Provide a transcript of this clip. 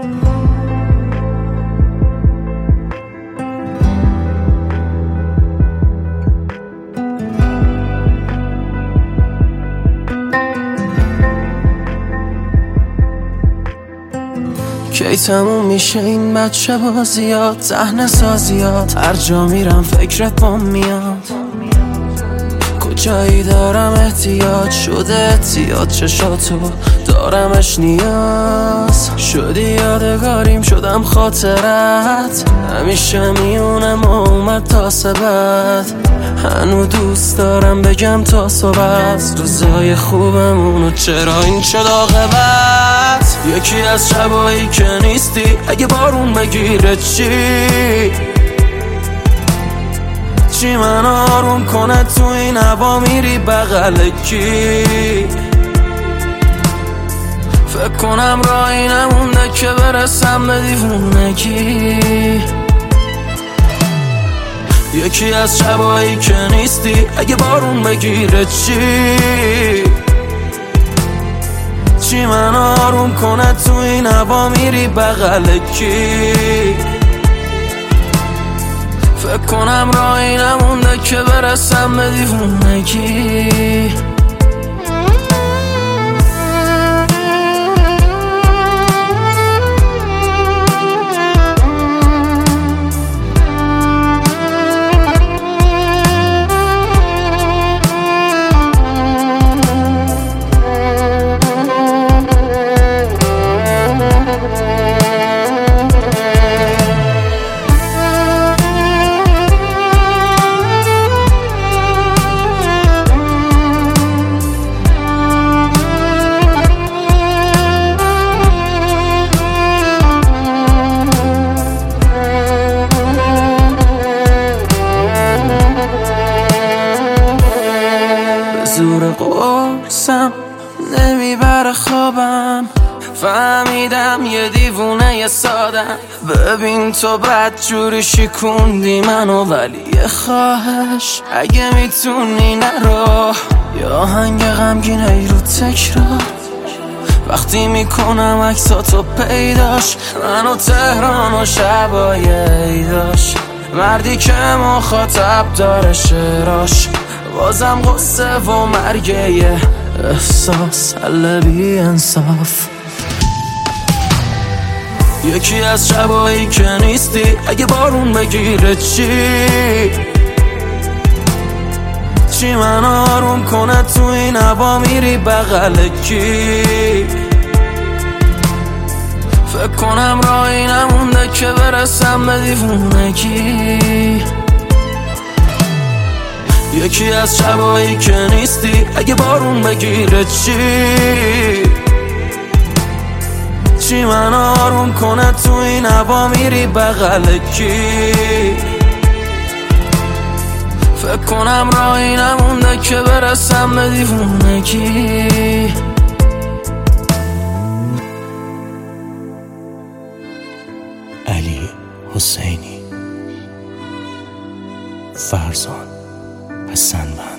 کی تموم میشه این بچه بازیات، صحنه سازیات، هر جا میرم فکرت بام میاد. کجایی دارم احتیاج شده احتیاط، چشاتو دارمش نیاز. شدی یادگاریم شدم خاطرت، همیشه میونم اومد تا سبت. هنو دوست دارم بگم تا صبح روزای خوبمونو چرا این شد عاقبت. یکی از شبایی که نیستی اگه بارون بگیره چی من آروم کنه تو این هوا میری بغل کی؟ فکر کنم راهی نمونده که برسم به دیوونگی. یکی از شبایی که نیستی اگه بارون بگیره چی من آروم کنه تو این هوا میری بغل کی؟ فکر کنم راهی نمونده که برسم به دیوونگی. زور قرصم نمیبره خوابم، فهمیدم یه دیوونه سادم. ببین تو بدجوری شکوندی منو، ولی یه خواهش اگه میتونی نرو. یا آهنگ غمگین ای رو تکرار وقتی میکنم عکساتو پیداش. منو تهران و شبای عیداش، مردی که مخاطب داره شعراش. بازم قصه و مرگه احساس حل بی انصاف. یکی از شبایی که نیستی اگه بارون بگیره چی من آروم کنه تو این هوا میری بغل کی؟ فکر کنم راهی نمونده که برسم به دیوونگی. یکی از شبایی که نیستی اگه بارون بگیره چی من آروم کنه تو این هوا میری بغل کی؟ فکر کنم راهی نمونده که برسم به دیوونگی. علی حسینی، فرزان پسندم.